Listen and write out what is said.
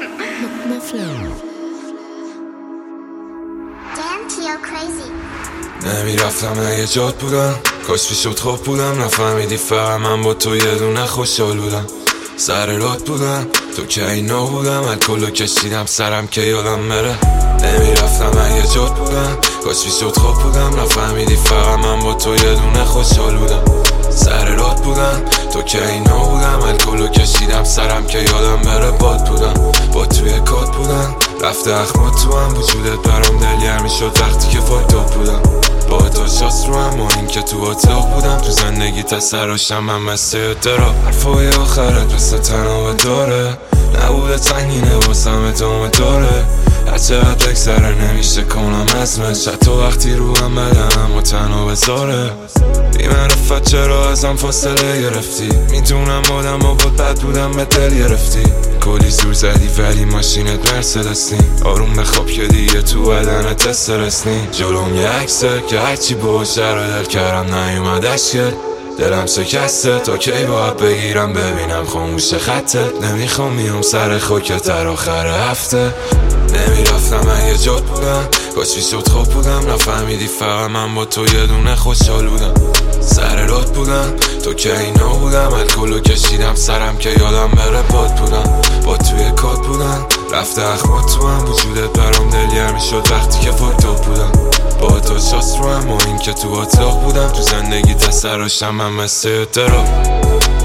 نمیرفتم اگه جات بودم، کاش پیشت خوب بودم. نفهمیدی فقط من با تو یه دونه خوشحال بودم. سر رات بودم تو که اینا بودم، الکلو کشیدم سرم که یادم بره. نمیرفتم اگه جات بودم، کاش پیشت خوب بودم. نفهمیدی فقط من با تو یه دونه خوشحال بودم. سر رات بودم تو که اینا بودم، الکلو کشیدم سرم که یادم بره. باد بودم با توی کات بودم، رفته اخمات تو هم وجودت برام دلگرمی شد وقتی که فایدات بودم. با تو شاست رو هم و این که تو اتاق بودم، تو زندگی تسراشم من مثل درا. حرفای آخرت مثل تنابه داره، نبوده تنگینه واسم ادامه داره. هرچقدر بگذره نمیشه کنم ازمش، حتی وقتی رو هم بدنم و تنها بذاره. بی معرفت چرا ازم فاصله گرفتی؟ میدونم آدم ها بود بد بودم به دل گرفتی. کلی زور زدی ولی ماشینت مرسدس نی، آروم بخواب که دیگه تو بدنت استرس نی. جلوم یه عکسه که هرچی باشه رو دل کردم نیومدش که دلم شکسته. تا کی باید بگیرم ببینم خاموش خطت؟ نمیخوام میام سر خاکت در آخر هفته. نمیرفتم اگه جات بودم، کاش پیشت خوب بودم. نفهمیدی فقط من با تو یه دونه خوشحال بودم. سر رات بودم تو که اینا بودم، الکلو کشیدم سرم که یادم بره. باد بودم با توی کات بودم، رفته اخمات تو هم وجودت برام دلگرمی شد وقتی که فایدات بودم. با تو شاست رو هم و این که تو اتاق بودم، تو زندگی تسراشم من مثل درا.